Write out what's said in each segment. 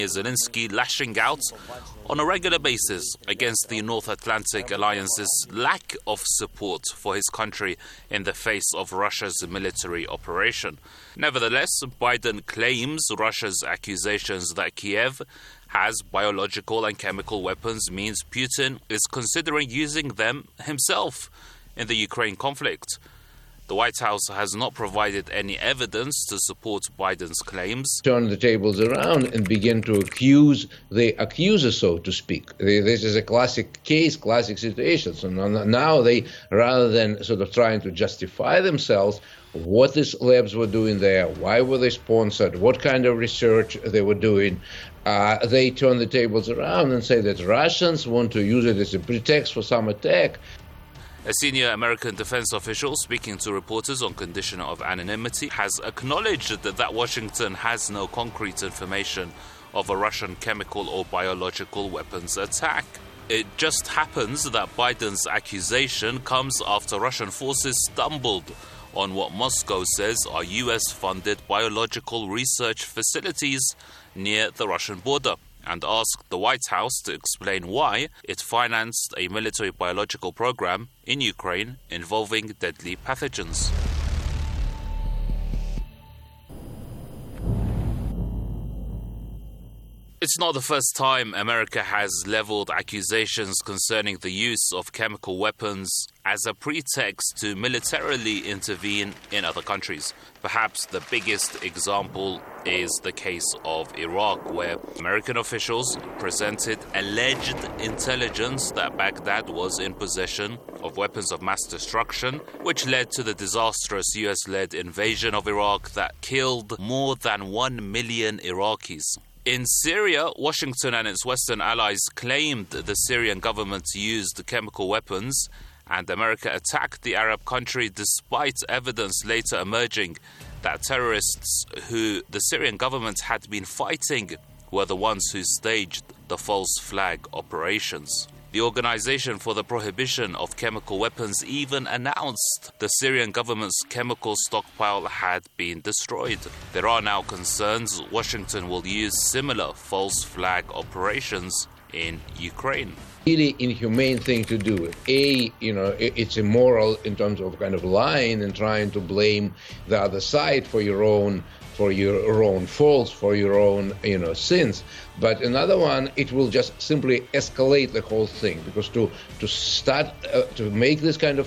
Zelensky lashing out on a regular basis against the North Atlantic Alliance's lack of support for his country in the face of Russia's military operation. Nevertheless, Biden claims Russia's accusations that Kiev has biological and chemical weapons means Putin is considering using them himself in the Ukraine conflict. The White House has not provided any evidence to support Biden's claims. Turn the tables around and begin to accuse the accuser, so to speak. This is a classic case, classic situation. So now they, rather than sort of trying to justify themselves, what these labs were doing there, why were they sponsored, what kind of research they were doing, they turn the tables around and say that Russians want to use it as a pretext for some attack. A senior American defense official speaking to reporters on condition of anonymity has acknowledged that Washington has no concrete information of a Russian chemical or biological weapons attack. It just happens that Biden's accusation comes after Russian forces stumbled on what Moscow says are US-funded biological research facilities near the Russian border, and asked the White House to explain why it financed a military biological program in Ukraine involving deadly pathogens. It's not the first time America has leveled accusations concerning the use of chemical weapons as a pretext to militarily intervene in other countries. Perhaps the biggest example is the case of Iraq, where American officials presented alleged intelligence that Baghdad was in possession of weapons of mass destruction, which led to the disastrous US-led invasion of Iraq that killed more than 1 million Iraqis. In Syria, Washington and its Western allies claimed the Syrian government used chemical weapons, and America attacked the Arab country despite evidence later emerging that terrorists who the Syrian government had been fighting were the ones who staged the false flag operations. The Organization for the Prohibition of Chemical Weapons even announced the Syrian government's chemical stockpile had been destroyed. There are now concerns Washington will use similar false flag operations in Ukraine. Really inhumane thing to do. It's immoral in terms of kind of lying and trying to blame the other side for your own faults, for your own sins. But another one, it will just simply escalate the whole thing, because to start to make this kind of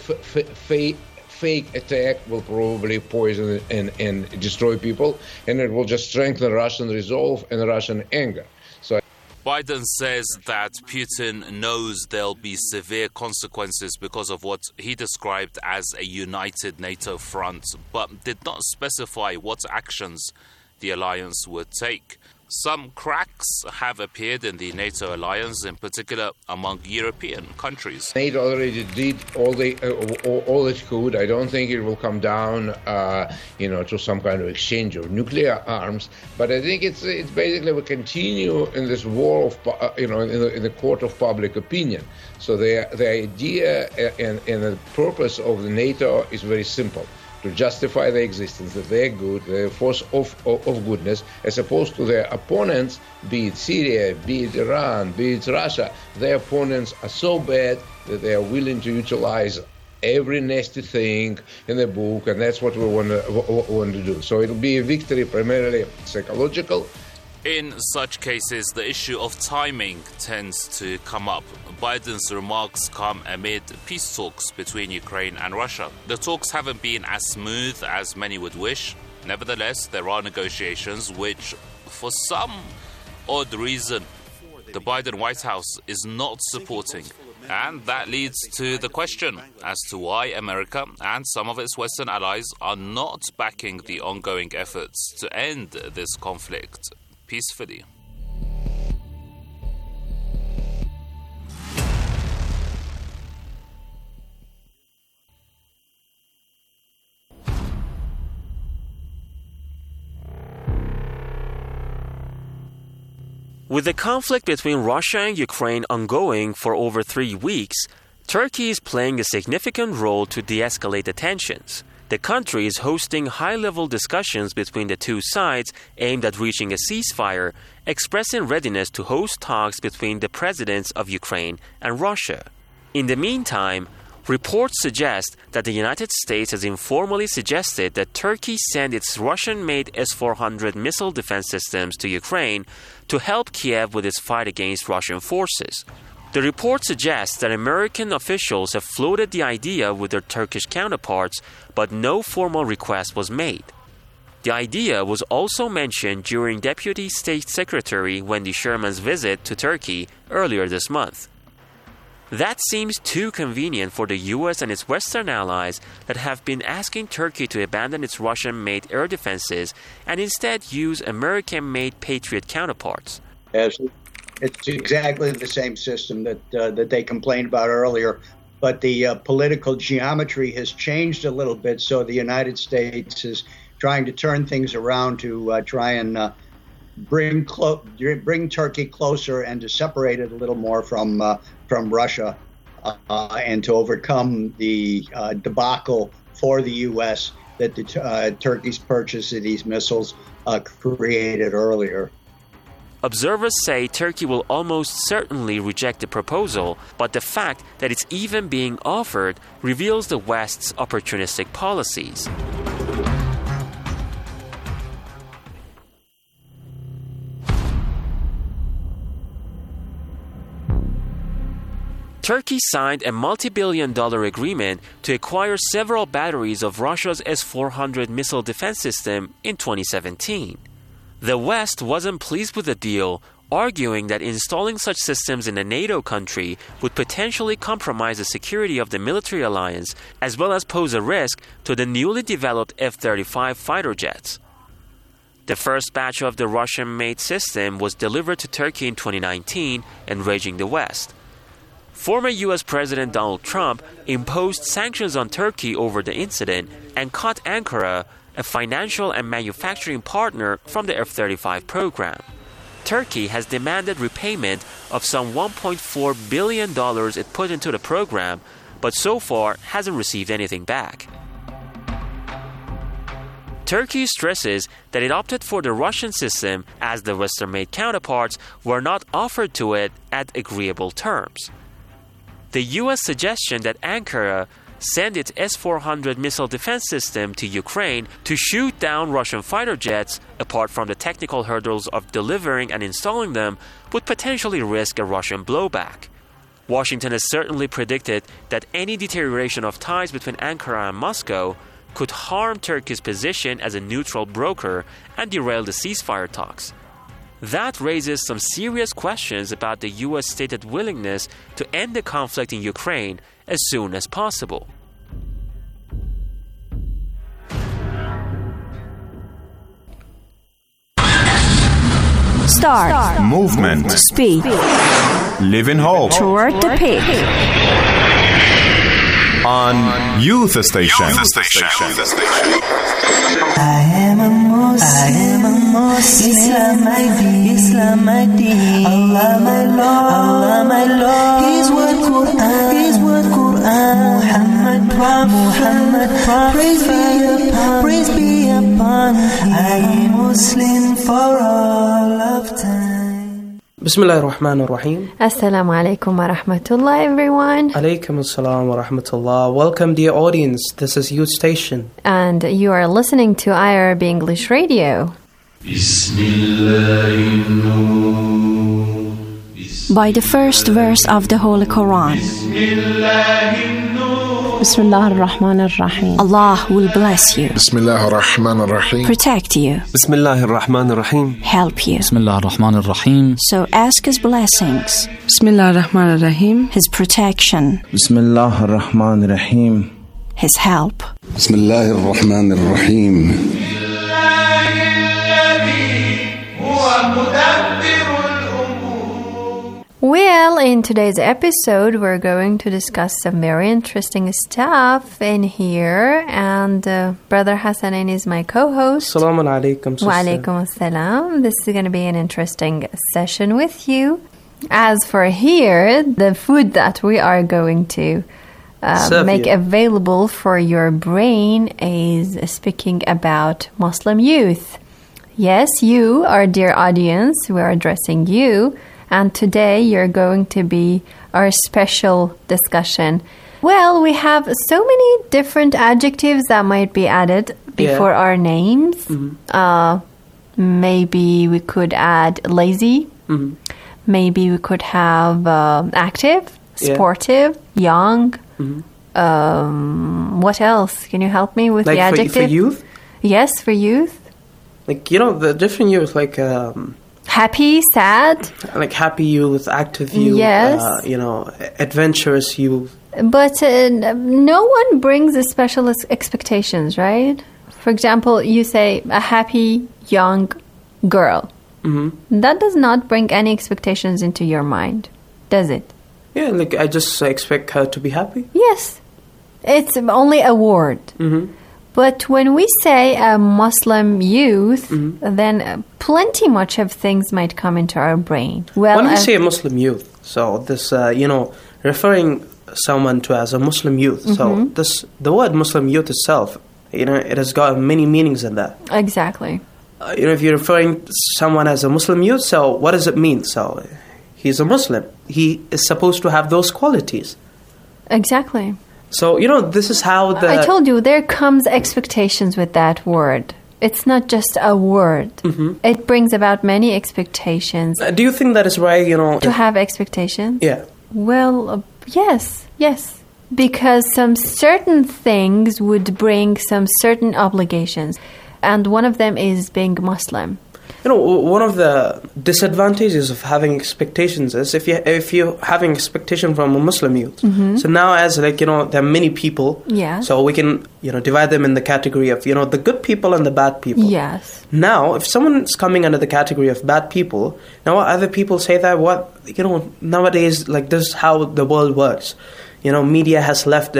fake attack will probably poison and destroy people, and it will just strengthen Russian resolve and Russian anger. Biden says that Putin knows there'll be severe consequences because of what he described as a united NATO front, but did not specify what actions the alliance would take. Some cracks have appeared in the NATO alliance, in particular among European countries. NATO already did all it could. I don't think it will come down, to some kind of exchange of nuclear arms. But I think it's basically we continue in this war of, in the court of public opinion. So the idea and the purpose of the NATO is very simple: to justify their existence, that they're good, they're a force of goodness, as opposed to their opponents, be it Syria, be it Iran, be it Russia. Their opponents are so bad that they are willing to utilize every nasty thing in the book, and that's what we want to do. So it'll be a victory primarily psychological. In such cases, the issue of timing tends to come up. Biden's remarks come amid peace talks between Ukraine and Russia. The talks haven't been as smooth as many would wish. Nevertheless, there are negotiations which, for some odd reason, the Biden White House is not supporting. And that leads to the question as to why America and some of its Western allies are not backing the ongoing efforts to end this conflict peacefully. With the conflict between Russia and Ukraine ongoing for over 3 weeks, Turkey is playing a significant role to de-escalate the tensions. The country is hosting high-level discussions between the two sides aimed at reaching a ceasefire, expressing readiness to host talks between the presidents of Ukraine and Russia. In the meantime, reports suggest that the United States has informally suggested that Turkey send its Russian-made S-400 missile defense systems to Ukraine to help Kiev with its fight against Russian forces. The report suggests that American officials have floated the idea with their Turkish counterparts, but no formal request was made. The idea was also mentioned during Deputy State Secretary Wendy Sherman's visit to Turkey earlier this month. That seems too convenient for the US and its Western allies that have been asking Turkey to abandon its Russian-made air defenses and instead use American-made Patriot counterparts. Yes, it's exactly the same system that they complained about earlier, but the political geometry has changed a little bit, so the United States is trying to turn things around to try and bring Turkey closer and to separate it a little more from Russia and to overcome the debacle for the U.S. that Turkey's purchase of these missiles created earlier. Observers say Turkey will almost certainly reject the proposal, but the fact that it's even being offered reveals the West's opportunistic policies. Turkey signed a multi-billion-dollar agreement to acquire several batteries of Russia's S-400 missile defense system in 2017. The West wasn't pleased with the deal, arguing that installing such systems in a NATO country would potentially compromise the security of the military alliance, as well as pose a risk to the newly developed F-35 fighter jets. The first batch of the Russian-made system was delivered to Turkey in 2019, enraging the West. Former U.S. President Donald Trump imposed sanctions on Turkey over the incident and cut Ankara, a financial and manufacturing partner, from the F-35 program. Turkey has demanded repayment of some $1.4 billion it put into the program, but so far hasn't received anything back. Turkey stresses that it opted for the Russian system as the Western-made counterparts were not offered to it at agreeable terms. The U.S. suggestion that Ankara send its S-400 missile defense system to Ukraine to shoot down Russian fighter jets, apart from the technical hurdles of delivering and installing them, would potentially risk a Russian blowback. Washington has certainly predicted that any deterioration of ties between Ankara and Moscow could harm Turkey's position as a neutral broker and derail the ceasefire talks. That raises some serious questions about the U.S. stated willingness to end the conflict in Ukraine as soon as possible. Start. Movement. Speak. Live in hope. Toward the peak. On Youth Station. I am a Muslim, Islam my deen, Allah my Lord, His word Quran, Muhammad Prophet, praise be upon Him. I am Muslim for all of time. Bismillah ar-Rahman ar-Rahim. Assalamu alaikum wa rahmatullah, everyone. Alaykum assalam wa rahmatullah. Welcome, dear audience. This is Youth Station. And you are listening to IRB English Radio. By the first verse of the Holy Quran. Bismillah ar-Rahman ar-Rahim. Allah will bless you. Bismillah ar-Rahman ar-Rahim. Protect you. Bismillah ar-Rahman ar-Rahim. Help you. Bismillah ar-Rahman ar-Rahim. So ask His blessings. Bismillah ar-Rahman ar-Rahim. His protection. Bismillah ar-Rahman ar-Rahim. His help. Bismillah ar-Rahman ar-Rahim. Well, in today's episode, we're going to discuss some very interesting stuff in here. And Brother Hassanin is my co-host. Assalamu alaikum, sister. Wa alaikum assalam. This is going to be an interesting session with you. As for here, the food that we are going to make available for your brain is speaking about Muslim youth. Yes, you, our dear audience, we are addressing you, and today you're going to be our special discussion. Well, we have so many different adjectives that might be added before our names. Maybe we could add lazy. Maybe we could have active, sportive, young. What else? Can you help me with the adjective? For youth? Yes, for youth. Like, the different youth, like... happy, sad. Like happy youth, active youth, yes. Adventurous youth. But no one brings special expectations, right? For example, you say a happy young girl. That does not bring any expectations into your mind, does it? Yeah, like I just expect her to be happy. Yes. It's only a word. But when we say a Muslim youth, then plenty much of things might come into our brain. Well, when we say a Muslim youth, so this, referring someone to as a Muslim youth, so the word Muslim youth itself, it has got many meanings in that. Exactly. If you're referring to someone as a Muslim youth, so what does it mean? So he's a Muslim. He is supposed to have those qualities. Exactly. So, this is how I told you, there comes expectations with that word. It's not just a word. It brings about many expectations. Do you think that is right, to have expectations? Yeah. Well, yes. Because some certain things would bring some certain obligations. And one of them is being Muslim. One of the disadvantages of having expectations is if you're having expectation from a Muslim youth. So now as there are many people, so we can divide them in the category of the good people and the bad people. Yes. Now if someone's coming under the category of bad people, now other people say that nowadays this is how the world works. Media has left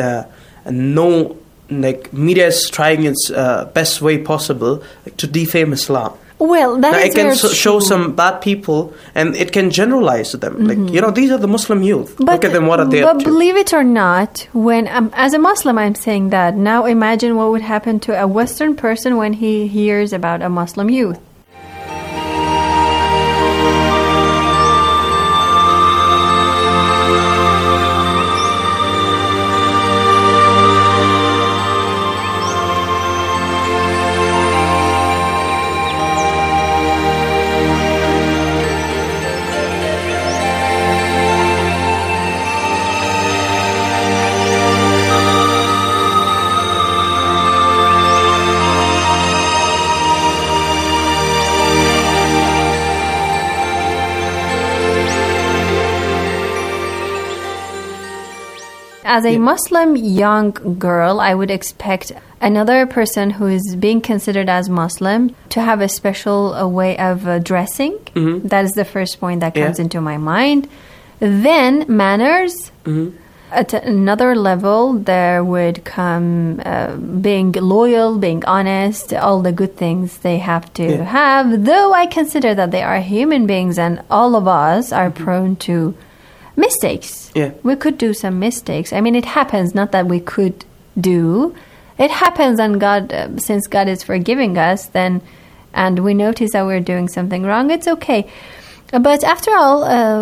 media is trying its best way possible to defame Islam. Well, it can show some bad people, and it can generalize them. These are the Muslim youth. Look at them, what are they up to? But believe it or not, when as a Muslim, I'm saying that. Now imagine what would happen to a Western person when he hears about a Muslim youth. As a Muslim young girl, I would expect another person who is being considered as Muslim to have a special way of dressing. That is the first point that comes into my mind. Then manners. At another level, there would come being loyal, being honest, all the good things they have to have. Though I consider that they are human beings and all of us are prone to mistakes. We could do some mistakes. I mean, it happens, not that we could do. It happens, and God, since God is forgiving us, then, and we notice that we're doing something wrong, it's okay. But after all,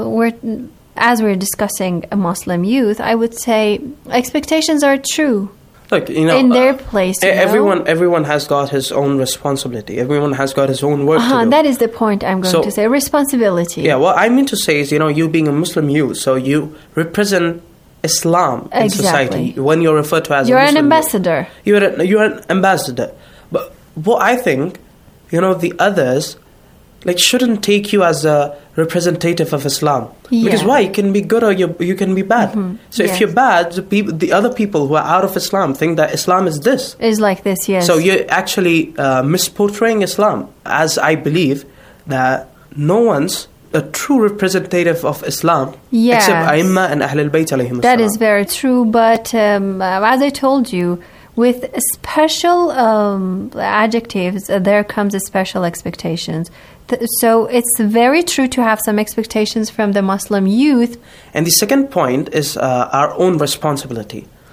as we're discussing a Muslim youth, I would say expectations are true. Look, in their place. Everyone has got his own responsibility. Everyone has got his own work to do. That is the point I'm going to say. Responsibility. Yeah, what I mean to say is, you being a Muslim youth, so you represent Islam in society. When you're referred to as a Muslim, an ambassador. You're an ambassador. But what I think, the others shouldn't take you as a representative of Islam. Because why? You can be good or you can be bad. So if you're bad, the other people who are out of Islam think that Islam is this. Is like this, yes. So you're actually misportraying Islam, as I believe that no one's a true representative of Islam except Aimma and Ahl al-Bayt alayhim as-salam. That is very true, but as I told you, with special adjectives, there comes a special expectations. So it's very true to have some expectations from the Muslim youth. And the second point is our own responsibility.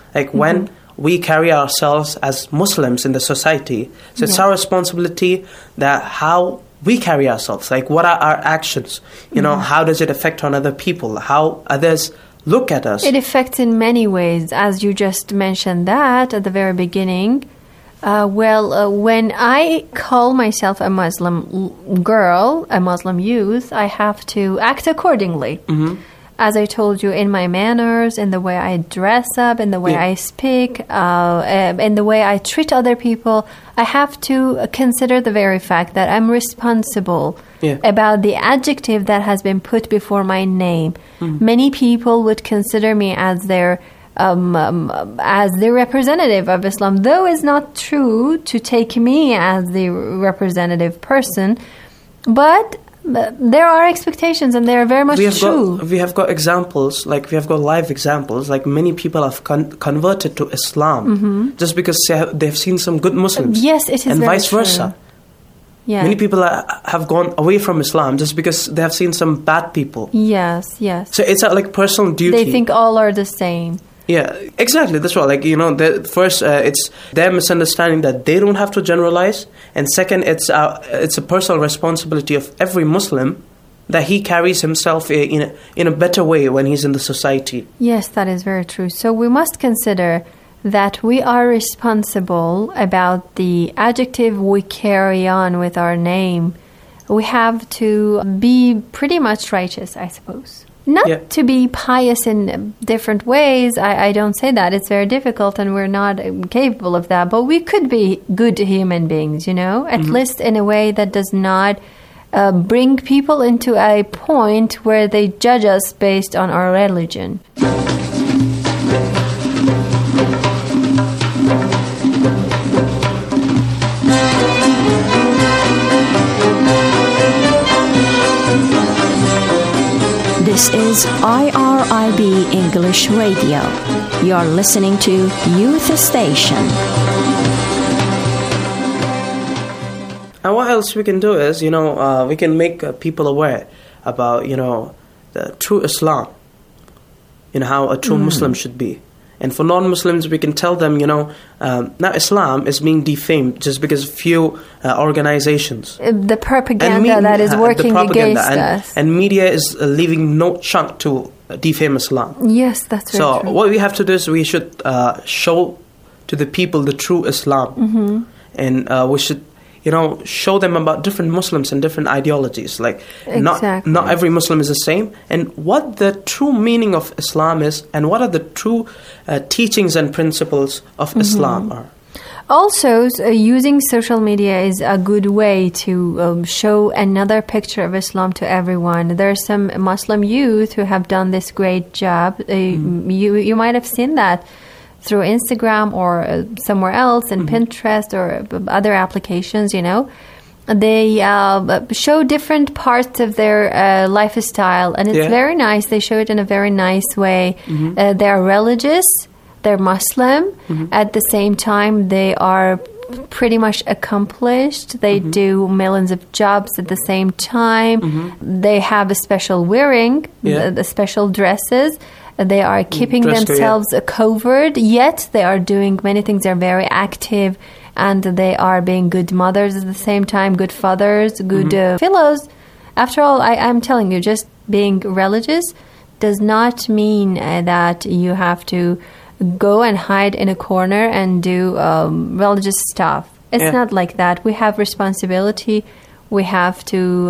Like when we carry ourselves as Muslims in the society. So it's our responsibility that how we carry ourselves, like what are our actions? You know, how does it affect on other people? How others look at us? It affects in many ways, as you just mentioned that at the very beginning. When I call myself a Muslim girl, a Muslim youth, I have to act accordingly. As I told you, in my manners, in the way I dress up, in the way I speak, in the way I treat other people, I have to consider the very fact that I'm responsible about the adjective that has been put before my name. Many people would consider me as their representative of Islam, though it's not true to take me as the representative person, but there are expectations, and they are very much true. We have got examples, like we have got live examples, like many people have converted to Islam just because they've seen some good Muslims. Yes, it is and very vice versa. Yeah. Many people have gone away from Islam just because they have seen some bad people. Yes. So it's like personal duty. They think all are the same. Yeah, exactly. That's right. Like, you know, first, it's their misunderstanding that they don't have to generalize, and second, it's a personal responsibility of every Muslim that he carries himself in a better way when he's in the society. Yes, that is very true. So we must consider that we are responsible about the adjective we carry on with our name. We have to be pretty much righteous, I suppose. Not to be pious in different ways. I don't say that. It's very difficult and we're not capable of that. But we could be good human beings, you know, at least in a way that does not bring people into a point where they judge us based on our religion. This is IRIB English Radio. You're listening to Youth Station. And what else we can do is, you know, we can make people aware about, you know, the true Islam, you know, how a true Muslim should be. And for non-Muslims, we can tell them, you know, now Islam is being defamed just because few organizations. The propaganda that is working against us. And media is leaving no chunk to defame Islam. Yes, that's very true. So what we have to do is we should show to the people the true Islam. And we should, you know, show them about different Muslims and different ideologies. Like, not every Muslim is the same. And what the true meaning of Islam is, and what are the true teachings and principles of Islam are. Also, using social media is a good way to show another picture of Islam to everyone. There are some Muslim youth who have done this great job. You might have seen that through Instagram or somewhere else, in Pinterest or other applications, you know. They show different parts of their lifestyle, and it's very nice. They show it in a very nice way. They are religious, they're Muslim. At the same time, they are pretty much accomplished. They do millions of jobs at the same time. They have a special wearing, the special dresses. They are keeping themselves covered, yet they are doing many things. They're very active, and they are being good mothers at the same time, good fathers, good fellows. After all, I'm telling you, just being religious does not mean that you have to go and hide in a corner and do religious stuff. It's not like that. We have responsibility. We have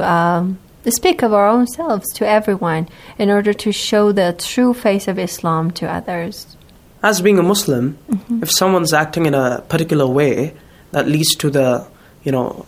to speak of our own selves to everyone in order to show the true face of Islam to others. As being a Muslim, if someone's acting in a particular way that leads to the, you know,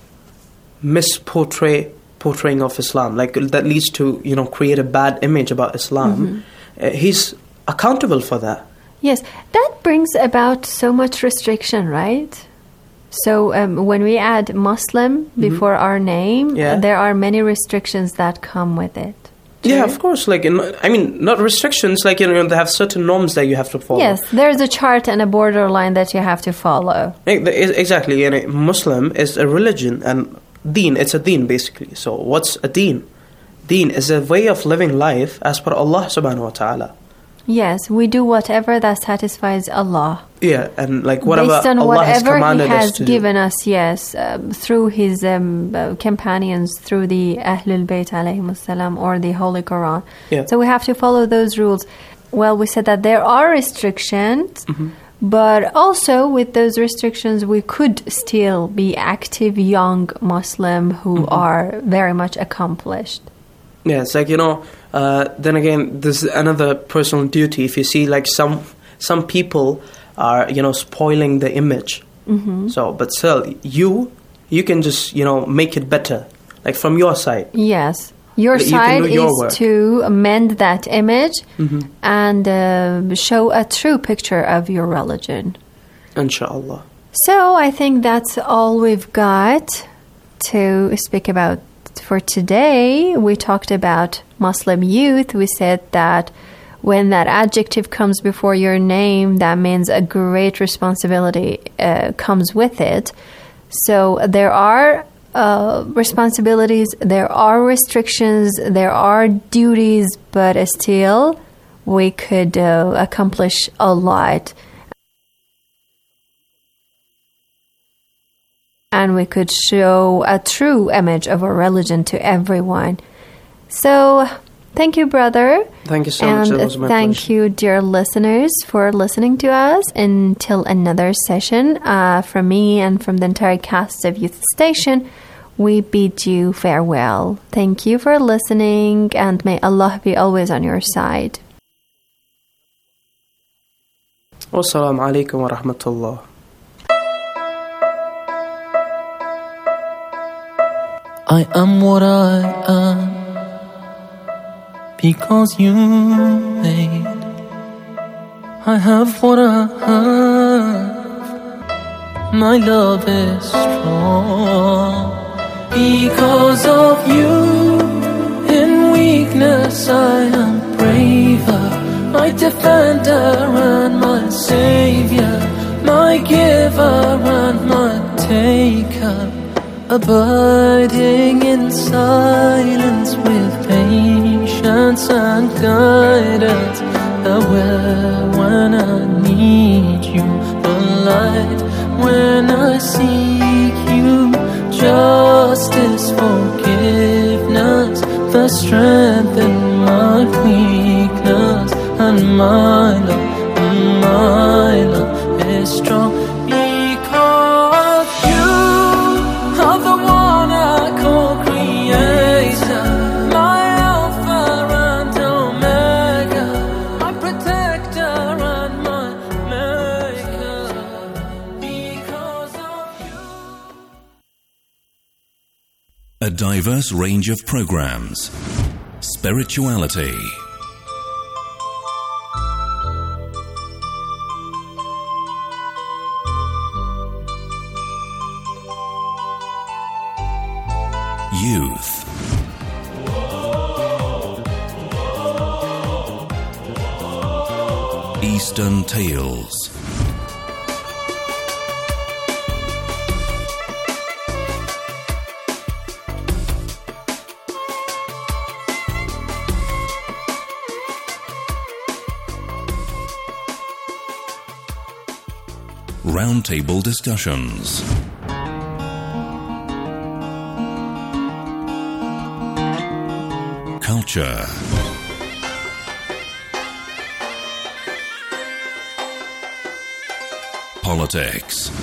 portraying of Islam, like that leads to, you know, create a bad image about Islam, he's accountable for that. Yes, that brings about so much restriction, right? So when we add Muslim before our name, there are many restrictions that come with it. Yeah, of course. Like, I mean, not restrictions. Like, you know, they have certain norms that you have to follow. Yes, there's a chart and a borderline that you have to follow. Exactly. And Muslim is a religion, and deen, it's a deen basically. So what's a deen? Deen is a way of living life as per Allah subhanahu wa ta'ala. Yes, we do whatever that satisfies Allah. Yeah, and like whatever based on Allah has whatever commanded He has us to given do. us, yes, through His companions, through the Ahlul Bayt alayhimus salam, or the Holy Quran. Yeah. So we have to follow those rules. Well, we said that there are restrictions, but also with those restrictions, we could still be active young Muslim who are very much accomplished. Yeah, it's like, then again, there's another personal duty. If you see like some people are, spoiling the image. So, but still, you can just, make it better, like from your side. Yes. Your You can side do your is work. to amend that image and show a true picture of your religion. Inshallah. So I think that's all we've got to speak about for today. We talked about Muslim youth. We said that when that adjective comes before your name, that means a great responsibility comes with it. So there are responsibilities, there are restrictions, there are duties, but still we could accomplish a lot. And we could show a true image of our religion to everyone. So, thank you, brother. Thank you so much. It was my thank pleasure. you, dear listeners, for listening to us. Until another session, from me and from the entire cast of Youth Station, we bid you farewell. Thank you for listening, and may Allah be always on your side. Wassalamu alaikum wa rahmatullah. I am what I am because you made. I have what I have. My love is strong because of you. In weakness I am braver. My defender and my savior, my giver and my taker. Abiding in silence with patience and guidance. Aware when I need you, the light when I seek you. Justice, forgiveness, the strength in my weakness. And my love is strong. A diverse range of programs. Spirituality. Youth. Eastern Tales. Roundtable discussions. Culture. Politics.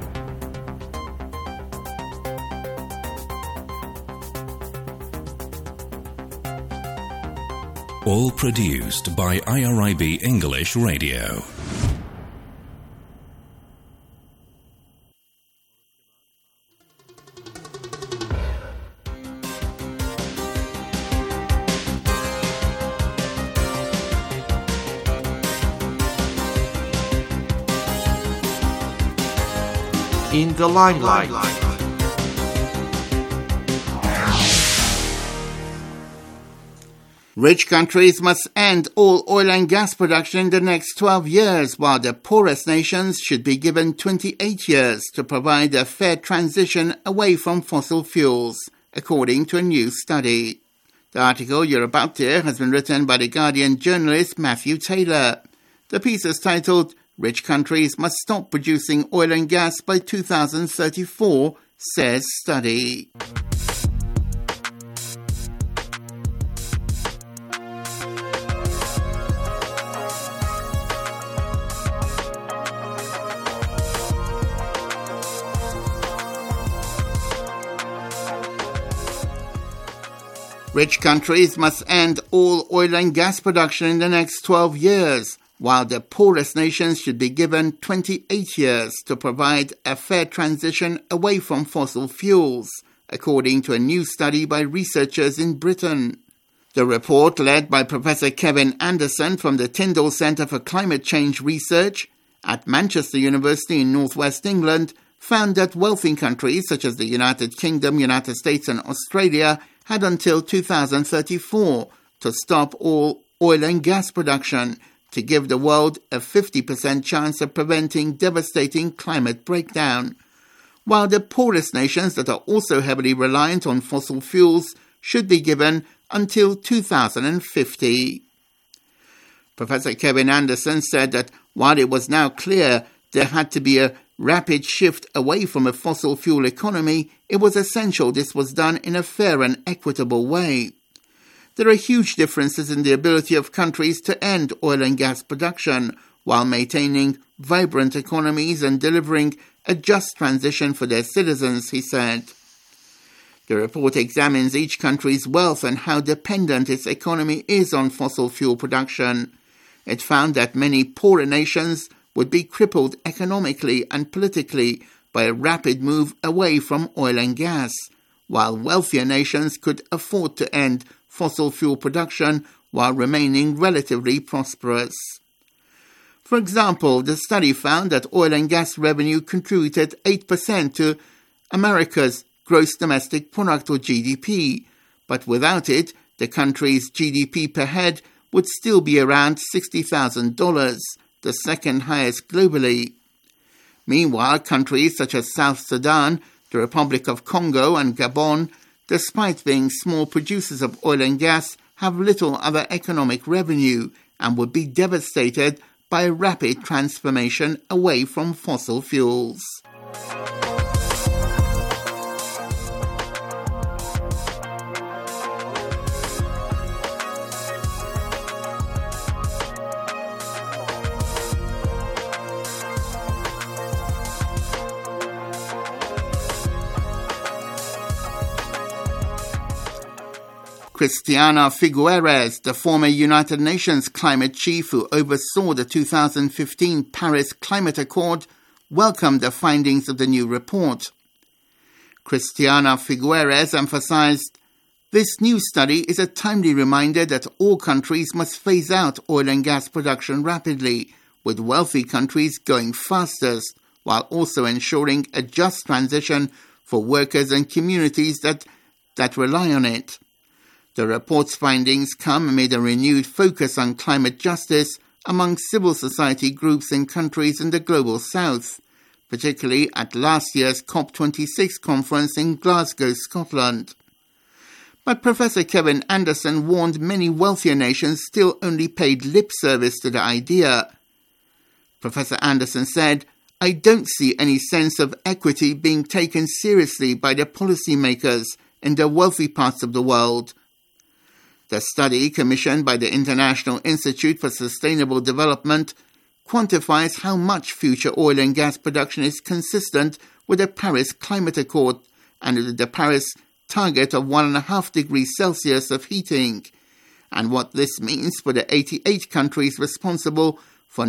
All produced by IRIB English Radio. In the limelight. Rich countries must end all oil and gas production in the next 12 years, while the poorest nations should be given 28 years to provide a fair transition away from fossil fuels, according to a new study. The article you're about to hear has been written by The Guardian journalist Matthew Taylor. The piece is titled, "Rich Countries Must Stop Producing Oil and Gas by 2034, Says Study." Rich countries must end all oil and gas production in the next 12 years, while the poorest nations should be given 28 years to provide a fair transition away from fossil fuels, according to a new study by researchers in Britain. The report, led by Professor Kevin Anderson from the Tyndall Centre for Climate Change Research at Manchester University in northwest England, found that wealthy countries such as the United Kingdom, United States and Australia had until 2034 to stop all oil and gas production to give the world a 50% chance of preventing devastating climate breakdown, while the poorest nations that are also heavily reliant on fossil fuels should be given until 2050. Professor Kevin Anderson said that while it was now clear there had to be a rapid shift away from a fossil fuel economy, it was essential this was done in a fair and equitable way. There are huge differences in the ability of countries to end oil and gas production while maintaining vibrant economies and delivering a just transition for their citizens, he said. The report examines each country's wealth and how dependent its economy is on fossil fuel production. It found that many poorer nations would be crippled economically and politically by a rapid move away from oil and gas, while wealthier nations could afford to end fossil fuel production while remaining relatively prosperous. For example, the study found that oil and gas revenue contributed 8% to America's gross domestic product, or GDP, but without it, the country's GDP per head would still be around $60,000, the second highest globally. Meanwhile, countries such as South Sudan, the Republic of Congo and Gabon, despite being small producers of oil and gas, have little other economic revenue and would be devastated by a rapid transformation away from fossil fuels. Christiana Figueres, the former United Nations climate chief who oversaw the 2015 Paris Climate Accord, welcomed the findings of the new report. Christiana Figueres emphasized, "This new study is a timely reminder that all countries must phase out oil and gas production rapidly, with wealthy countries going fastest, while also ensuring a just transition for workers and communities that rely on it." The report's findings come amid a renewed focus on climate justice among civil society groups in countries in the global south, particularly at last year's COP26 conference in Glasgow, Scotland. But Professor Kevin Anderson warned many wealthier nations still only paid lip service to the idea. Professor Anderson said, "I don't see any sense of equity being taken seriously by the policymakers in the wealthy parts of the world." The study, commissioned by the International Institute for Sustainable Development, quantifies how much future oil and gas production is consistent with the Paris Climate Accord and the Paris target of 1.5 degrees Celsius of heating, and what this means for the 88 countries responsible for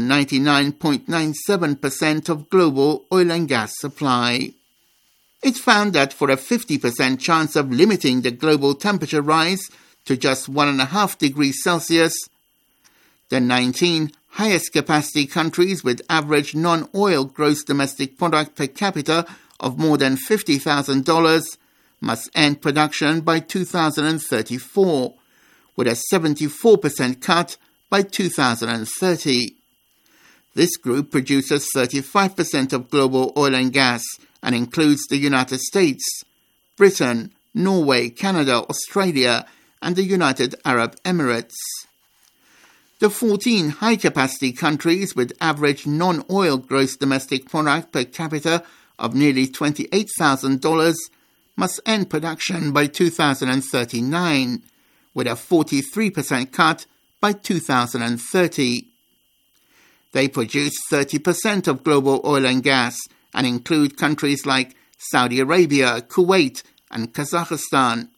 99.97% of global oil and gas supply. It found that for a 50% chance of limiting the global temperature rise to just 1.5 degrees Celsius, the 19 highest capacity countries with average non-oil gross domestic product per capita of more than $50,000 must end production by 2034, with a 74% cut by 2030. This group produces 35% of global oil and gas and includes the United States, Britain, Norway, Canada, Australia, and the United Arab Emirates. The 14 high-capacity countries with average non-oil gross domestic product per capita of nearly $28,000 must end production by 2039, with a 43% cut by 2030. They produce 30% of global oil and gas and include countries like Saudi Arabia, Kuwait, and Kazakhstan.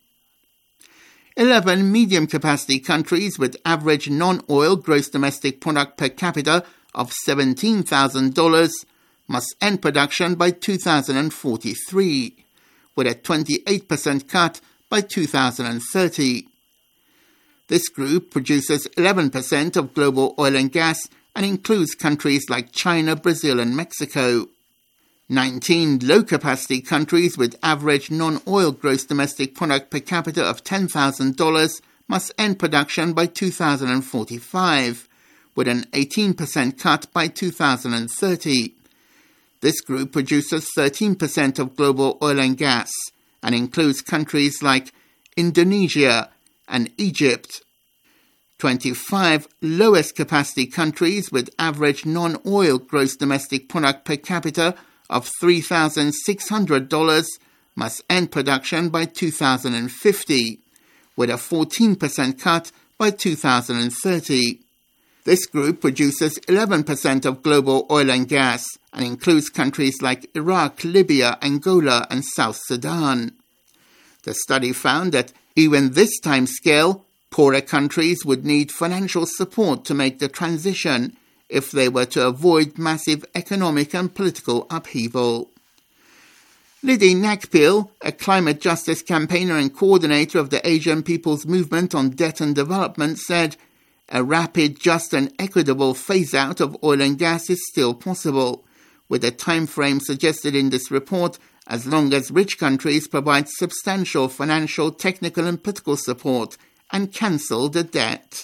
11 medium-capacity countries with average non-oil gross domestic product per capita of $17,000 must end production by 2043, with a 28% cut by 2030. This group produces 11% of global oil and gas and includes countries like China, Brazil, and Mexico. 19 low-capacity countries with average non-oil gross domestic product per capita of $10,000 must end production by 2045, with an 18% cut by 2030. This group produces 13% of global oil and gas and includes countries like Indonesia and Egypt. 25 lowest capacity countries with average non-oil gross domestic product per capita of $3,600 must end production by 2050, with a 14% cut by 2030. This group produces 11% of global oil and gas and includes countries like Iraq, Libya, Angola, and South Sudan. The study found that even this time scale, poorer countries would need financial support to make the transition if they were to avoid massive economic and political upheaval. Liddy Nakpil, a climate justice campaigner and coordinator of the Asian People's Movement on Debt and Development, said, "A rapid, just and equitable phase-out of oil and gas is still possible, with a time frame suggested in this report as long as rich countries provide substantial financial, technical and political support and cancel the debt."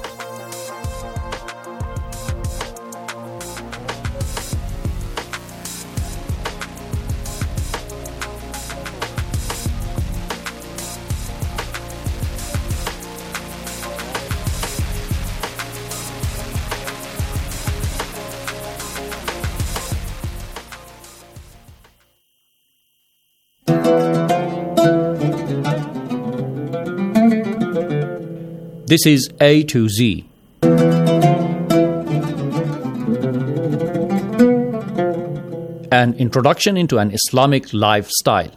This is A to Z. An introduction into an Islamic lifestyle.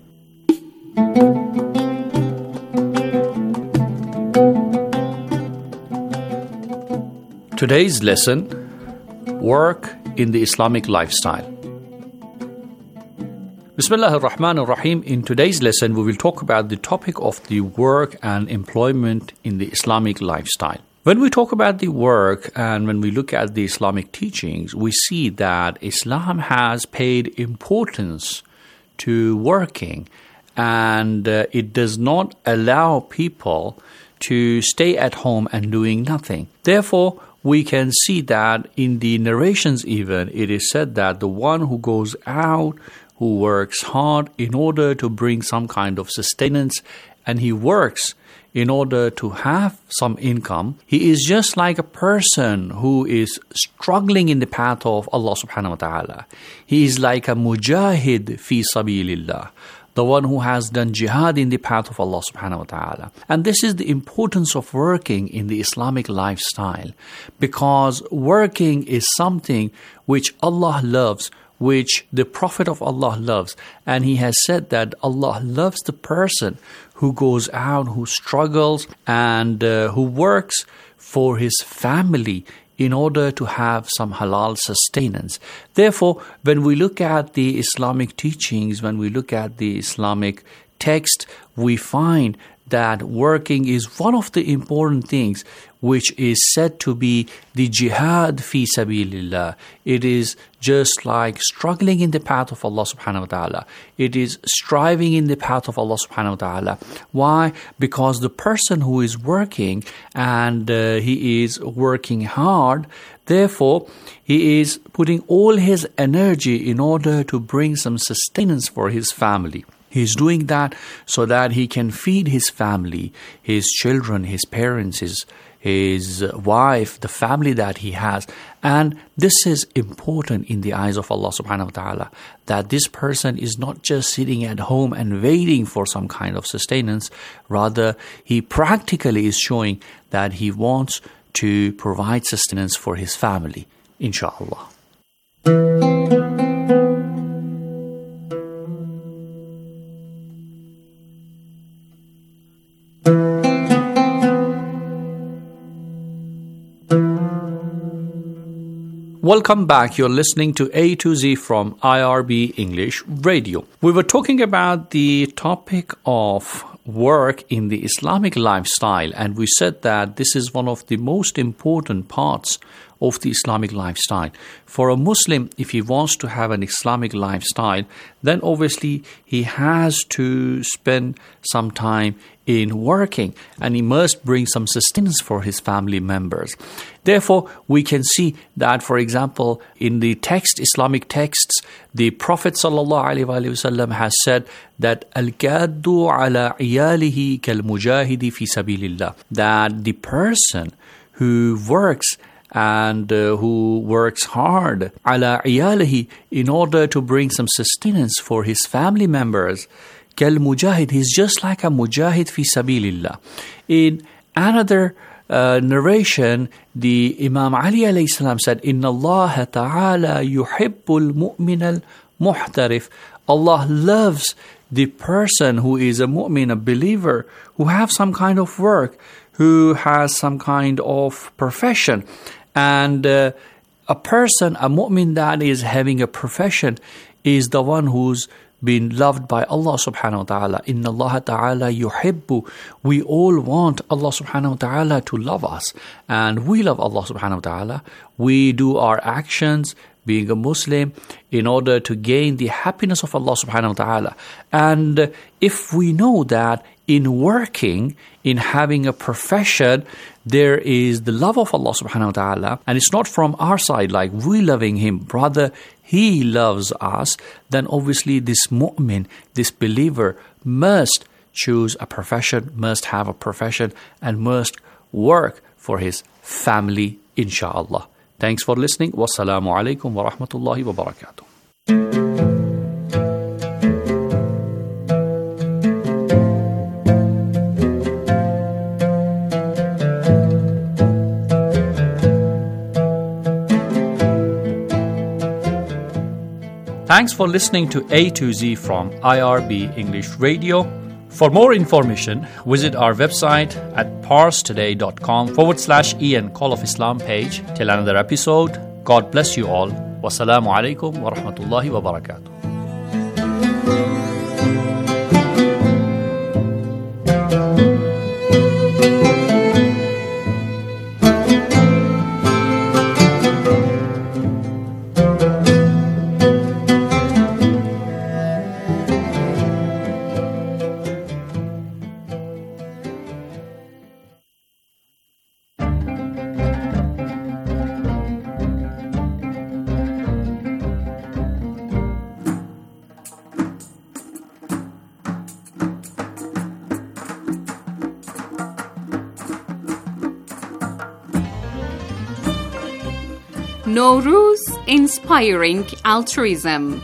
Today's lesson, work in the Islamic lifestyle. Bismillah ar-Rahman ar-Rahim. In today's lesson, we will talk about the topic of the work and employment in the Islamic lifestyle. When we talk about the work and when we look at the Islamic teachings, we see that Islam has paid importance to working, and it does not allow people to stay at home and doing nothing. Therefore, we can see that in the narrations even, it is said that the one who goes out, who works hard in order to bring some kind of sustenance, and he works in order to have some income, he is just like a person who is struggling in the path of Allah subhanahu wa ta'ala. He is like a mujahid fi sabilillah, the one who has done jihad in the path of Allah subhanahu wa ta'ala. And this is the importance of working in the Islamic lifestyle, because working is something which Allah loves, which the Prophet of Allah loves. And he has said that Allah loves the person who goes out, who struggles, and who works for his family in order to have some halal sustenance. Therefore, when we look at the Islamic teachings, when we look at the Islamic text, we find that working is one of the important things which is said to be the jihad fi sabilillah. It is just like struggling in the path of Allah subhanahu wa ta'ala. It is striving in the path of Allah subhanahu wa ta'ala. Why? Because the person who is working and he is working hard, therefore he is putting all his energy in order to bring some sustenance for his family. He's doing that so that he can feed his family, his children, his parents, his wife, the family that he has. And this is important in the eyes of Allah subhanahu wa ta'ala, that this person is not just sitting at home and waiting for some kind of sustenance. Rather, he practically is showing that he wants to provide sustenance for his family, inshallah. Welcome back. You're listening to A to Z from IRB English Radio. We were talking about the topic of work in the Islamic lifestyle, and we said that this is one of the most important parts of the Islamic lifestyle. For a Muslim, if he wants to have an Islamic lifestyle, then obviously he has to spend some time in working, and he must bring some sustenance for his family members. Therefore, we can see that, for example, in the Islamic texts, the Prophet ﷺ has said that al-kaddu ala iyalihi kal-mujahidi fi sabilillah, that the person who works and who works hard ala iyalihi in order to bring some sustenance for his family members, kal-mujahid, he's just like a mujahid fi sabilillah. In another narration, the Imam Ali alayhi salam said, Inna Allah ta'ala yuhibbul mu'min al-muhtarif. Allah loves the person who is a mu'min, a believer, who have some kind of work, who has some kind of profession. And a person, a mu'min that is having a profession, is the one who's been loved by Allah subhanahu wa ta'ala. Inna Allah ta'ala yuhibbu. We all want Allah subhanahu wa ta'ala to love us. And we love Allah subhanahu wa ta'ala. We do our actions, being a Muslim, in order to gain the happiness of Allah subhanahu wa ta'ala. And if we know that in working, in having a profession, there is the love of Allah subhanahu wa ta'ala, and it's not from our side like we loving Him, rather He loves us, then obviously this mu'min, this believer, must choose a profession, must have a profession, and must work for his family, inshallah. Thanks for listening. Wassalamu alaikum wa rahmatullahi wa barakatuh. Thanks for listening to A to Z from IRB English Radio. For more information, visit our website at parstoday.com/EN Call of Islam page. Till another episode, God bless you all. Wassalamu alaikum wa rahmatullahi wa barakatuh. Nowruz Inspiring Altruism.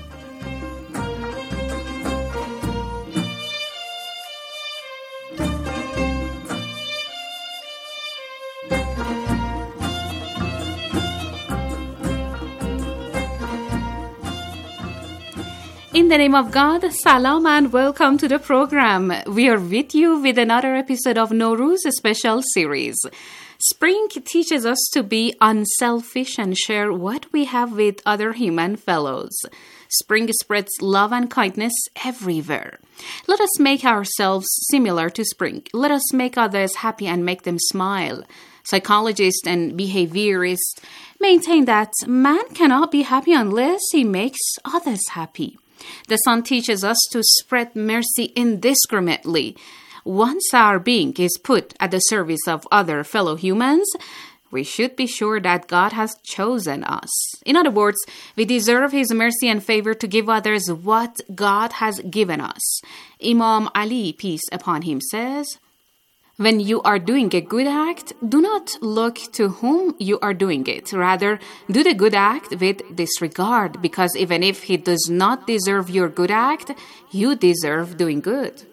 In the name of God, salam and welcome to the program. We are with you with another episode of Nowruz special series. Spring teaches us to be unselfish and share what we have with other human fellows. Spring spreads love and kindness everywhere. Let us make ourselves similar to spring. Let us make others happy and make them smile. Psychologists and behaviorists maintain that man cannot be happy unless he makes others happy. The sun teaches us to spread mercy indiscriminately. Once our being is put at the service of other fellow humans, we should be sure that God has chosen us. In other words, we deserve His mercy and favor to give others what God has given us. Imam Ali, peace upon him, says, "When you are doing a good act, do not look to whom you are doing it. Rather, do the good act with disregard, because even if he does not deserve your good act, you deserve doing good."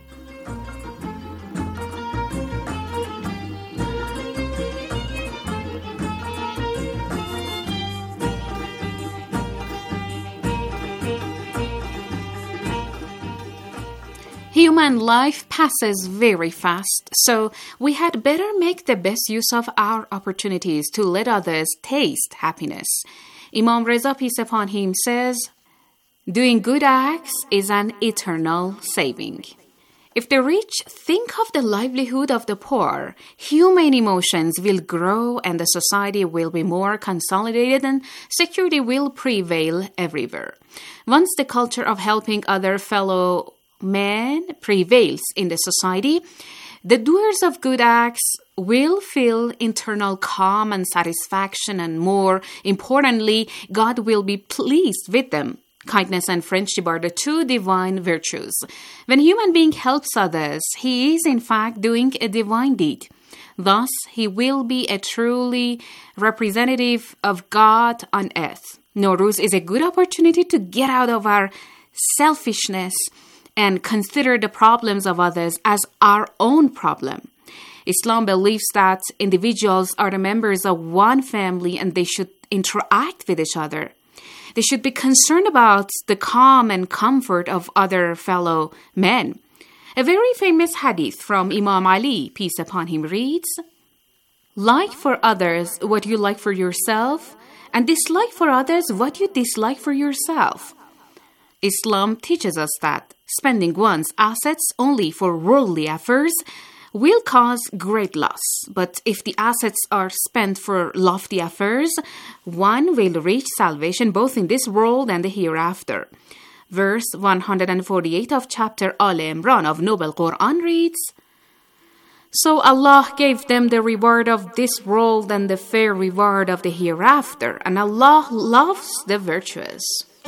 Human life passes very fast, so we had better make the best use of our opportunities to let others taste happiness. Imam Reza, peace upon him, says, "Doing good acts is an eternal saving." If the rich think of the livelihood of the poor, human emotions will grow and the society will be more consolidated and security will prevail everywhere. Once the culture of helping other fellow man prevails in the society, the doers of good acts will feel internal calm and satisfaction, and more importantly, God will be pleased with them. Kindness and friendship are the two divine virtues. When a human being helps others, he is in fact doing a divine deed. Thus, he will be a truly representative of God on earth. Nowruz is a good opportunity to get out of our selfishness and consider the problems of others as our own problem. Islam believes that individuals are the members of one family and they should interact with each other. They should be concerned about the calm and comfort of other fellow men. A very famous hadith from Imam Ali, peace upon him, reads, "Like for others what you like for yourself, and dislike for others what you dislike for yourself." Islam teaches us that spending one's assets only for worldly affairs will cause great loss. But if the assets are spent for lofty affairs, one will reach salvation both in this world and the hereafter. Verse 148 of chapter Al Imran of Noble Quran reads, "So Allah gave them the reward of this world and the fair reward of the hereafter, and Allah loves the virtuous."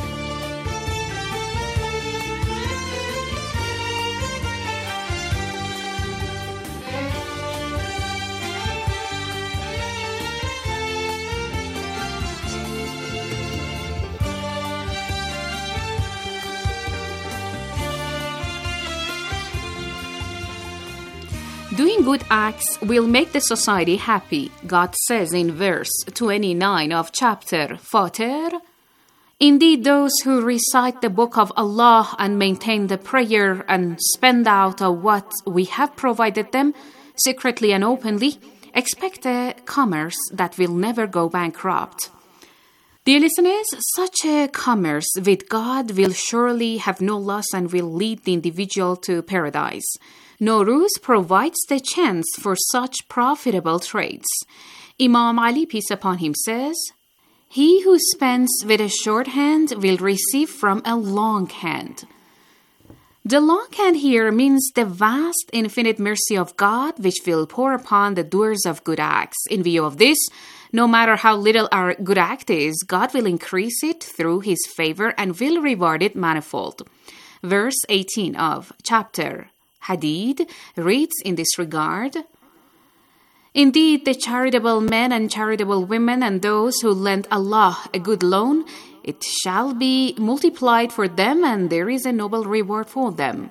Doing good acts will make the society happy. God says in verse 29 of chapter Fatir, "Indeed, those who recite the book of Allah and maintain the prayer and spend out of what we have provided them, secretly and openly, expect a commerce that will never go bankrupt." Dear listeners, such a commerce with God will surely have no loss and will lead the individual to paradise. Nowruz provides the chance for such profitable trades. Imam Ali, peace upon him, says, "He who spends with a short hand will receive from a long hand." The long hand here means the vast, infinite mercy of God, which will pour upon the doers of good acts. In view of this, no matter how little our good act is, God will increase it through His favor and will reward it manifold. Verse 18 of chapter Hadid reads in this regard, "Indeed, the charitable men and charitable women and those who lend Allah a good loan, it shall be multiplied for them and there is a noble reward for them."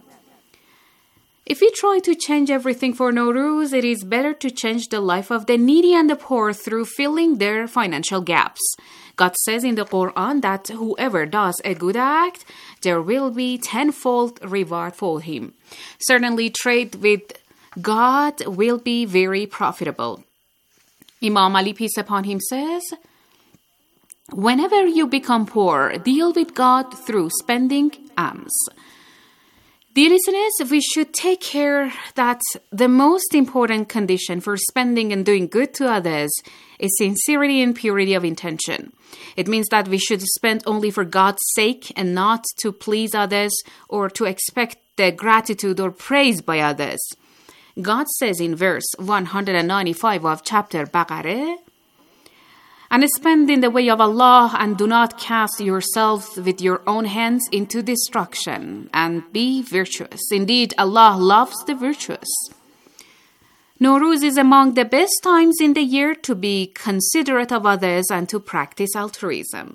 If we try to change everything for Nowruz, it is better to change the life of the needy and the poor through filling their financial gaps. God says in the Quran that whoever does a good act, there will be tenfold reward for him. Certainly, trade with God will be very profitable. Imam Ali, peace upon him, says, "Whenever you become poor, deal with God through spending alms." Dear listeners, we should take care that the most important condition for spending and doing good to others is sincerity and purity of intention. It means that we should spend only for God's sake and not to please others or to expect the gratitude or praise by others. God says in verse 195 of chapter Baqarah, "And spend in the way of Allah, and do not cast yourselves with your own hands into destruction, and be virtuous. Indeed, Allah loves the virtuous." Nowruz is among the best times in the year to be considerate of others and to practice altruism.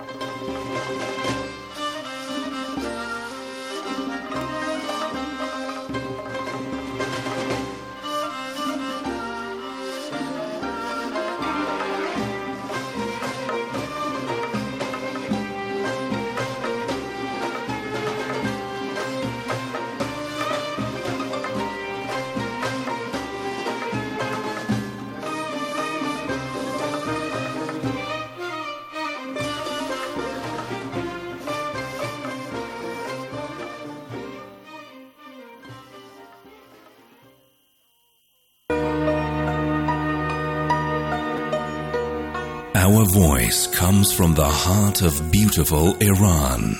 Our voice comes from the heart of beautiful Iran.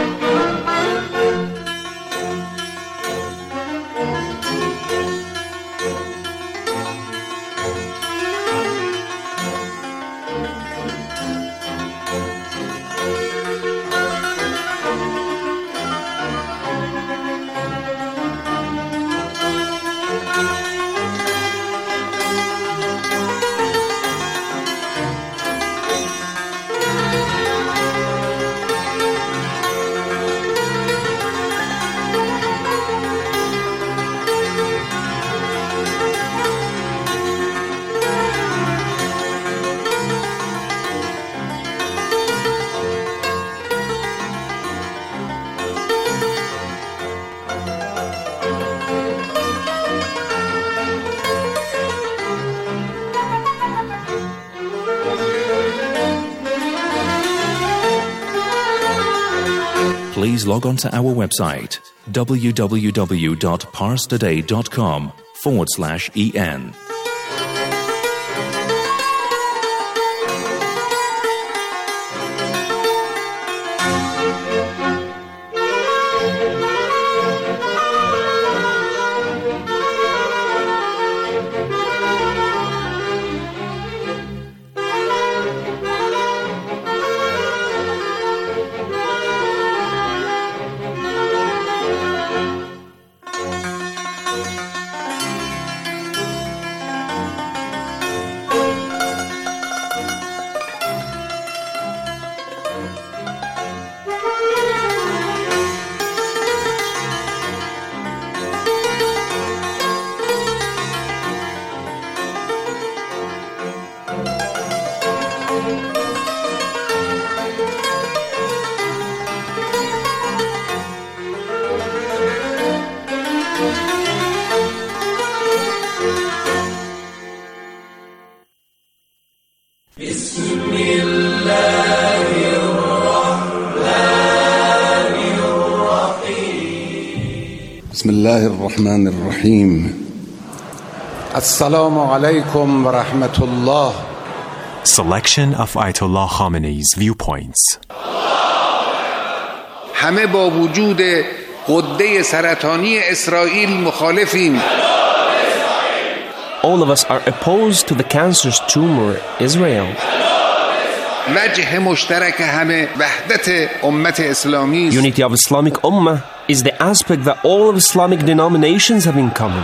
Please log on to our website www.parstoday.com/en. بسم الله الرحمن الرحيم السلام عليكم ورحمة الله. Selection of Ayatollah Khamenei's viewpoints. همه با وجود غده سرطانی اسرائیل مخالفیم. All of us are opposed to the cancerous tumor Israel. وجه مشترک همه وحدت امت اسلامی است. Unity of Islamic Ummah is the aspect that all of Islamic denominations have in common.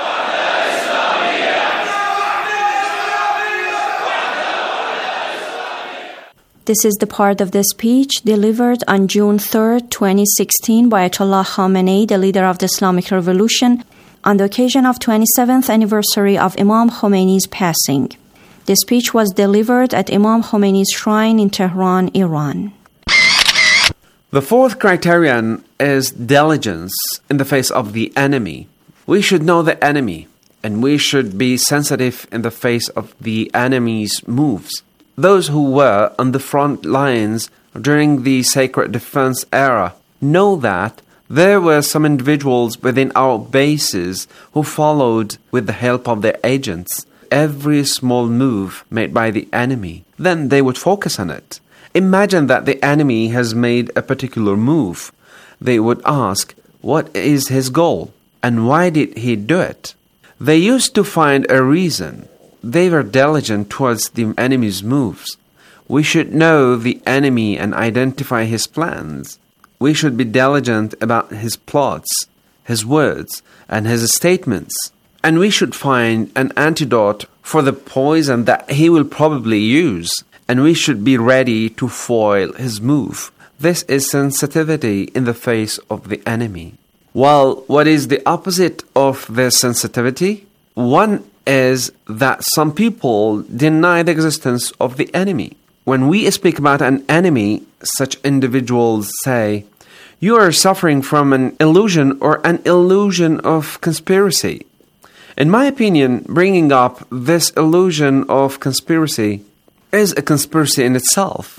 This is the part of the speech delivered on June 3rd, 2016 by Ayatollah Khamenei, the leader of the Islamic Revolution, on the occasion of 27th anniversary of Imam Khomeini's passing. The speech was delivered at Imam Khomeini's shrine in Tehran, Iran. The fourth criterion is diligence in the face of the enemy. We should know the enemy, and we should be sensitive in the face of the enemy's moves. Those who were on the front lines during the Sacred Defense era know that there were some individuals within our bases who followed, with the help of their agents, every small move made by the enemy. Then they would focus on it. Imagine that the enemy has made a particular move. They would ask, what is his goal? And why did he do it? They used to find a reason. They were diligent towards the enemy's moves. We should know the enemy and identify his plans. We should be diligent about his plots, his words, and his statements. And we should find an antidote for the poison that he will probably use. And we should be ready to foil his move. This is sensitivity in the face of the enemy. Well, what is the opposite of this sensitivity? One is that some people deny the existence of the enemy. When we speak about an enemy, such individuals say, "You are suffering from an illusion or an illusion of conspiracy." In my opinion, bringing up this illusion of conspiracy is a conspiracy in itself.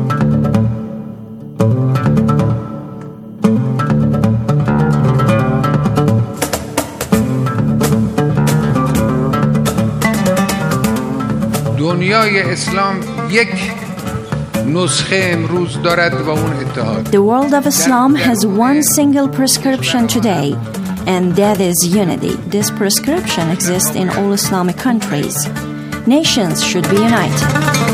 دنیای اسلام یک نسخه امروز دارد و اون اتحاد. The world of Islam has one single prescription today, and that is unity. This prescription exists in all Islamic countries. Nations should be united.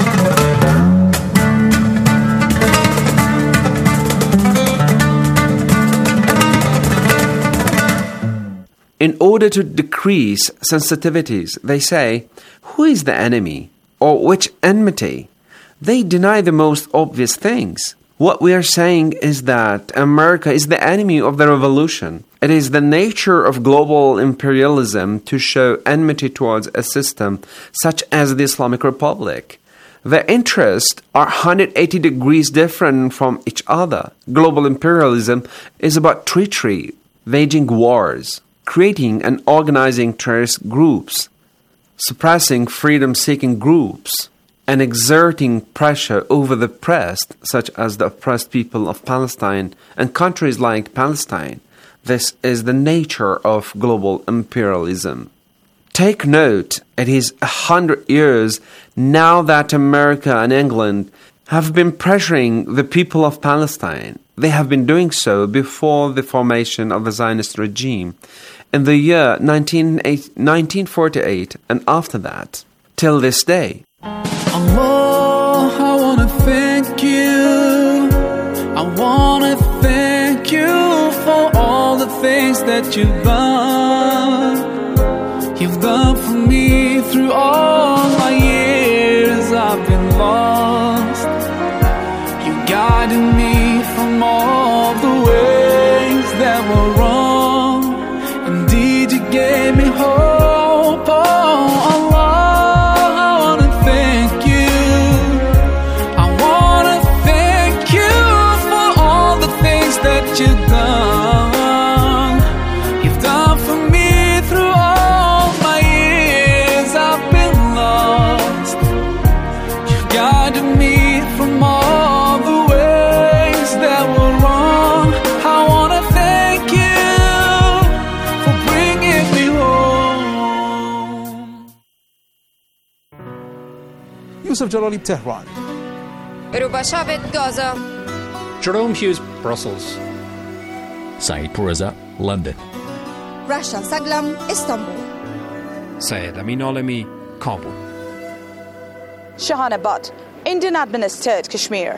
In order to decrease sensitivities, they say, who is the enemy? Or which enmity? They deny the most obvious things. What we are saying is that America is the enemy of the revolution. It is the nature of global imperialism to show enmity towards a system such as the Islamic Republic. The interests are 180 degrees different from each other. Global imperialism is about treachery, waging wars, creating and organizing terrorist groups, suppressing freedom-seeking groups, and exerting pressure over the oppressed, such as the oppressed people of Palestine and countries like Palestine. This is the nature of global imperialism. Take note, it is 100 years now that America and England have been pressuring the people of Palestine. They have been doing so before the formation of the Zionist regime in the year 1948 and after that, till this day. Allah, I want to thank you. I want to thank you for all the things that you've done. You've done for me through all my years I've been lost. You guided me from all the ways that were wrong. Indeed, you gave me hope. Oh, Allah, I want to thank you. I want to thank you for all the things that you've done. You've done for me through all my years I've been lost. You've guided me from all the ways that were wrong. I want to thank you for bringing me home. Yusuf Jalali, Tehran. Rubashavet, Gaza. Jerome Hughes, Brussels. Saeed Pourreza, London. Rasha Saglam, Istanbul. Syed Amin Alami, Kabul. Shahana Butt, Indian administered Kashmir.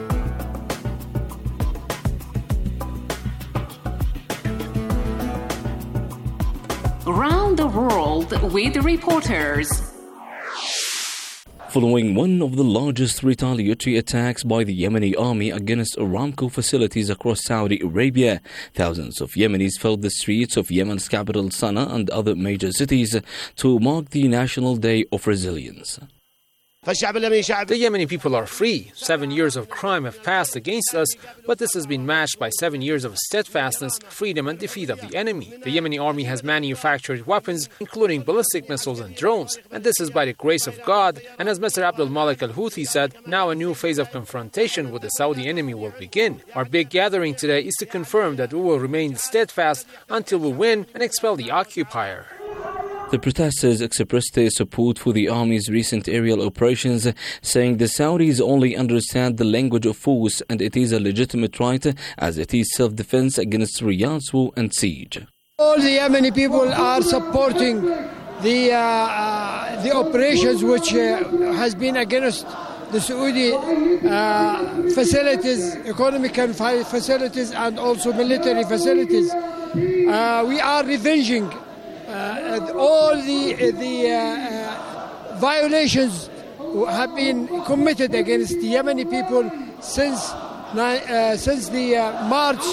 Around the world with reporters. Following one of the largest retaliatory attacks by the Yemeni army against Aramco facilities across Saudi Arabia, thousands of Yemenis filled the streets of Yemen's capital Sana'a and other major cities to mark the National Day of Resilience. The Yemeni people are free. 7 years of crime have passed against us, but this has been matched by 7 years of steadfastness, freedom and defeat of the enemy. The Yemeni army has manufactured weapons, including ballistic missiles and drones, and this is by the grace of God. And as Mr. Abdul Malik al-Houthi said, now a new phase of confrontation with the Saudi enemy will begin. Our big gathering today is to confirm that we will remain steadfast until we win and expel the occupier. The protesters expressed their support for the army's recent aerial operations, saying the Saudis only understand the language of force and it is a legitimate right as it is self-defense against Riyadh's war and siege. All the Yemeni people are supporting the operations which has been against the Saudi facilities, economic facilities, and also military facilities. We are revenging all the violations have been committed against the Yemeni people since the March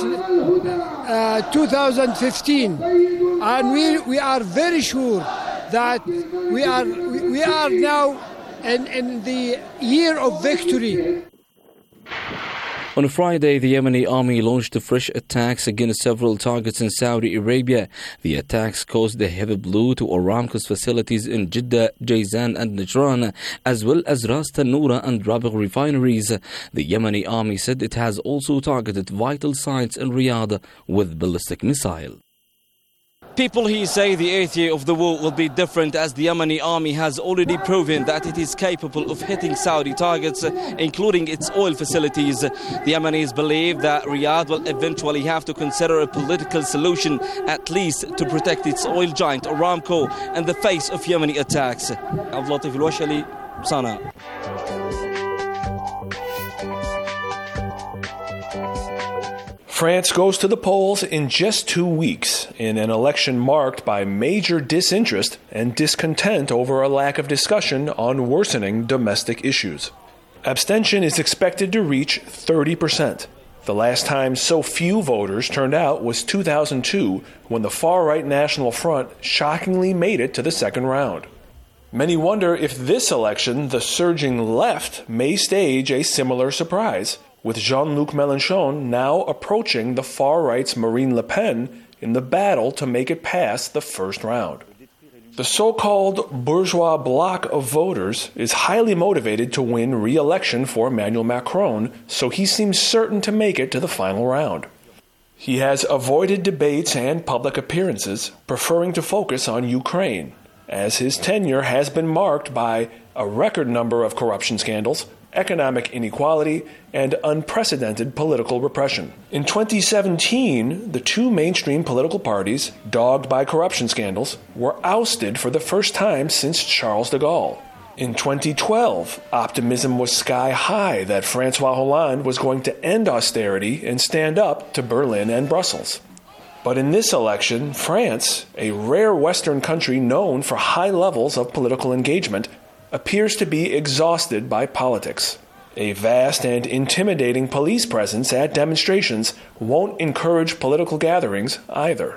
2015, and we are very sure that we are now in the year of victory. On Friday, the Yemeni army launched fresh attacks against several targets in Saudi Arabia. The attacks caused a heavy blow to Aramco's facilities in Jeddah, Jazan and Najran, as well as Ras Tanura and Rabigh refineries. The Yemeni army said it has also targeted vital sites in Riyadh with ballistic missile. People here say the eighth year of the war will be different, as the Yemeni army has already proven that it is capable of hitting Saudi targets, including its oil facilities. The Yemenis believe that Riyadh will eventually have to consider a political solution, at least to protect its oil giant Aramco in the face of Yemeni attacks. Abdulatif Al-Washali, Sana. France goes to the polls in just 2 weeks in an election marked by major disinterest and discontent over a lack of discussion on worsening domestic issues. Abstention is expected to reach 30%. The last time so few voters turned out was 2002, when the far-right National Front shockingly made it to the second round. Many wonder if this election, the surging left may stage a similar surprise, with Jean-Luc Mélenchon now approaching the far-right's Marine Le Pen in the battle to make it past the first round. The so-called bourgeois bloc of voters is highly motivated to win re-election for Emmanuel Macron, so he seems certain to make it to the final round. He has avoided debates and public appearances, preferring to focus on Ukraine, as his tenure has been marked by a record number of corruption scandals, economic inequality, and unprecedented political repression. In 2017, the two mainstream political parties, dogged by corruption scandals, were ousted for the first time since Charles de Gaulle. In 2012, optimism was sky high that François Hollande was going to end austerity and stand up to Berlin and Brussels. But in this election, France, a rare Western country known for high levels of political engagement, appears to be exhausted by politics. A vast and intimidating police presence at demonstrations won't encourage political gatherings either.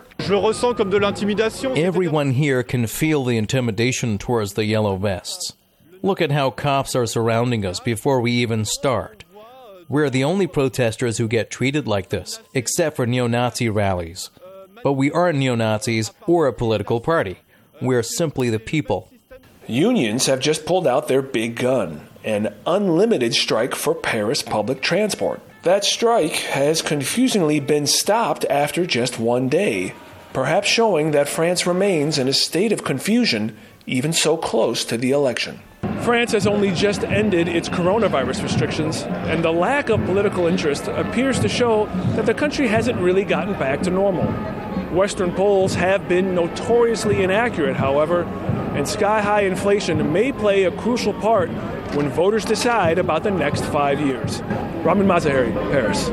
Everyone here can feel the intimidation towards the yellow vests. Look at how cops are surrounding us before we even start. We're the only protesters who get treated like this, except for neo-Nazi rallies. But we aren't neo-Nazis or a political party. We're simply the people. Unions have just pulled out their big gun, an unlimited strike for Paris public transport. That strike has confusingly been stopped after just 1 day, perhaps showing that France remains in a state of confusion even so close to the election. France has only just ended its coronavirus restrictions, and the lack of political interest appears to show that the country hasn't really gotten back to normal. Western polls have been notoriously inaccurate, however, and sky-high inflation may play a crucial part when voters decide about the next 5 years. Ramin Mazaheri, Paris.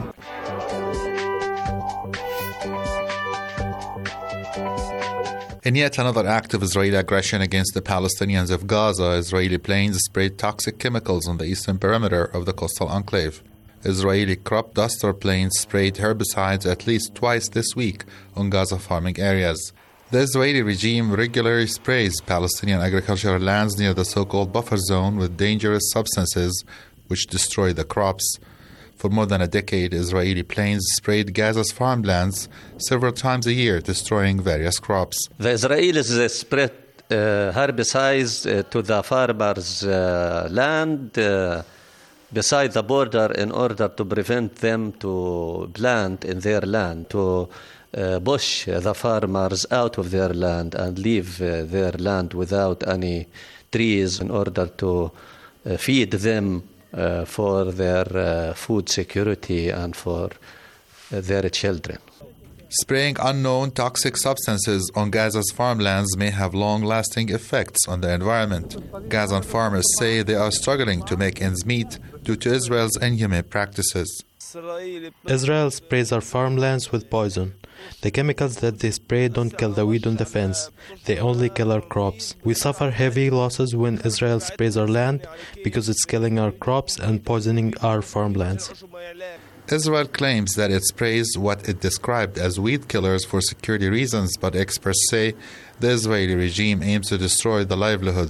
In yet another act of Israeli aggression against the Palestinians of Gaza, Israeli planes sprayed toxic chemicals on the eastern perimeter of the coastal enclave. Israeli crop duster planes sprayed herbicides at least twice this week on Gaza farming areas. The Israeli regime regularly sprays Palestinian agricultural lands near the so-called buffer zone with dangerous substances which destroy the crops. For more than a decade, Israeli planes sprayed Gaza's farmlands several times a year, destroying various crops. The Israelis spread herbicides to the farmers' land beside the border in order to prevent them to plant in their land, to push the farmers out of their land and leave their land without any trees in order to feed them for their food security and for their children. Spraying unknown toxic substances on Gaza's farmlands may have long-lasting effects on the environment. Gazan farmers say they are struggling to make ends meet due to Israel's inhumane practices. Israel sprays our farmlands with poison. The chemicals that they spray don't kill the weed on the fence. They only kill our crops. We suffer heavy losses when Israel sprays our land because it's killing our crops and poisoning our farmlands. Israel claims that it sprays what it described as weed killers for security reasons, but experts say the Israeli regime aims to destroy the livelihood